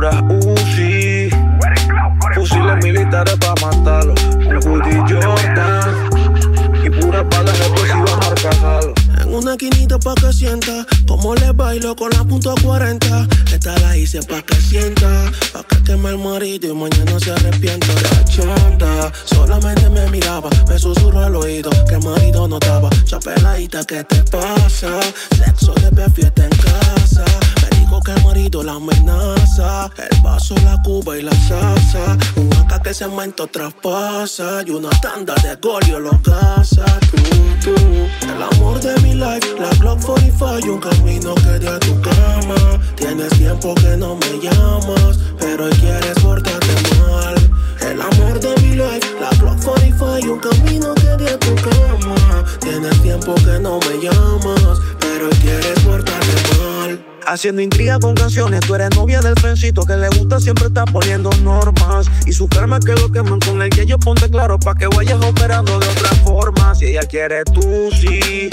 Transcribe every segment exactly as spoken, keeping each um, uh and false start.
pura Uzi. Fusiles militares pa' matarlo. Un Woody Jordan y puras balas explosivas marca Halo. En una esquinita pa' que sienta como le bailo con la punto cuarenta. Esta la hice pa' que sienta, pa' que queme el marido y mañana se arrepienta. La chanta solamente me miraba, me susurró al oído que el marido no estaba. Chapeladita, ¿qué te pasa? Sexo de fiesta en casa. Me dijo que el marido la amenaza. El vaso, la cuba y la salsa. Un acá que cemento traspasa y una tanda de golio lo casa. Tú, tú, el amor de mi life, la Glock cuarenta y cinco y un camino que de a tu cama. Tienes tiempo que no me llamas, pero hoy quieres portarte mal. El amor de mi life, la Glock cuarenta y cinco y un camino que de a tu cama. Tienes tiempo que no me llamas, pero hoy quieres portarte mal. Haciendo intriga con canciones, tú eres novia del trencito que le gusta siempre estar poniendo normas. Y su karma que lo queman con el que yo ponte claro pa' que vayas operando de otra forma. Si ella quiere tú, sí.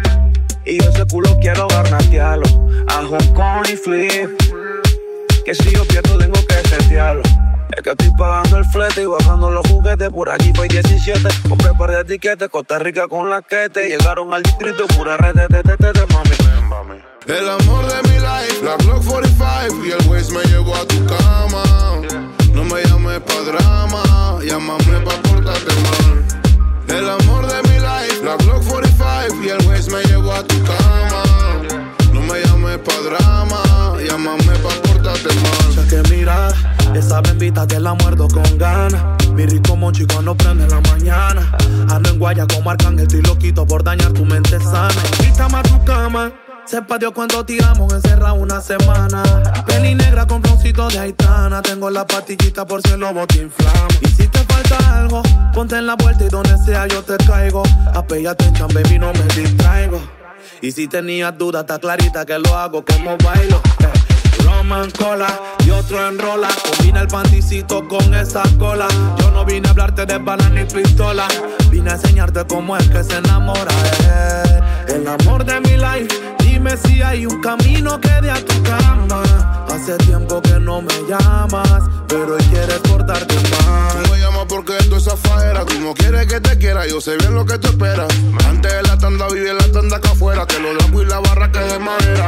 Y yo ese culo quiero garnatearlo a Hong Kong y flip. Que si yo pierdo tengo que setearlo. Es que estoy pagando el flete y bajando los juguetes. Por allí fue diecisiete. Compré par de etiquetes. Costa Rica con la quete. Llegaron al distrito pura red de te, te, te, te, mami. El amor de mi life, la Glock cuarenta y cinco y el Waze me llevó a tu cama. No me llames pa' drama, llámame pa' portarte mal. El amor de mi life, la Glock cuarenta y cinco y el Waze me llevó a tu cama. No me llames pa' drama, llámame pa' portarte mal. Ya que mira, esa bembita te la muerdo con ganas. Mi rico monchi cuando prende en la mañana. Ando en guaya como Arcángel, estoy loquito por dañar tu mente sana. Invítame a tu cama. Sepa Dios cuando tiramos encerrado una semana. Peli negra con floncito de Aitana. Tengo la pastillita por si el lobo te inflama. Y si te falta algo, ponte en la vuelta y donde sea yo te caigo. Apéllate en chan, baby, no me distraigo. Y si tenías dudas, está clarita que lo hago como bailo. Eh. Roman cola y otro enrola. Combina el panticito con esa cola. Yo no vine a hablarte de balas ni pistola. Vine a enseñarte cómo es que se enamora. Eh. El amor de mi life. Dime si hay un camino que de a tu cama. Hace tiempo que no me llamas, pero hoy quieres portarte mal. Tú me llamas porque tú esa faera. Tú no quieres que te quiera, yo sé bien lo que tú esperas. Antes de la tanda vive la tanda acá afuera. Que lo largo y la barra que de madera.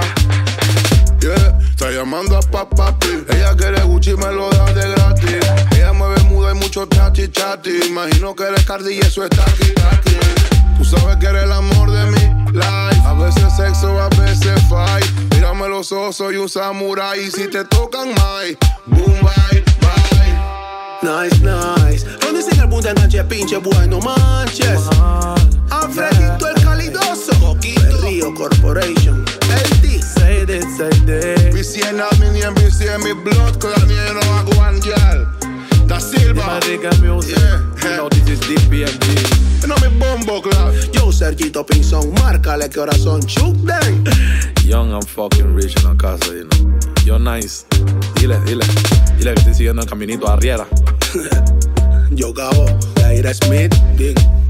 Yeah, está llamando a papapi. Ella quiere Gucci y me lo da de gratis. Ella mueve muda y mucho chachi chati. Imagino que eres Cardi y eso está aquí, aquí. Tú sabes que eres el amor de mi life. A veces sexo, a veces fight. Mírame los ojos, soy un samurái. Y si te tocan, my boom, bye, bye. Nice, nice. ¿Dónde sigue el punto de enganche, pinche bueno manches? Alfredito el calidoso. Coquito Río Corporation. El D. Say this, say this. B C N admin y B C N mi blood. Claniero hago angel. Da Silva. Music. Yeah. You know this is D P M G. No me bombo, claro. Yo, Sergito Pinzón, márcale que horas son. Chuck den. Young and fucking rich en la casa, you know. Yo nice. Dile, dile. Dile que estoy siguiendo el caminito a Arriera. Yo, Gabo, Jair Smith, Dick.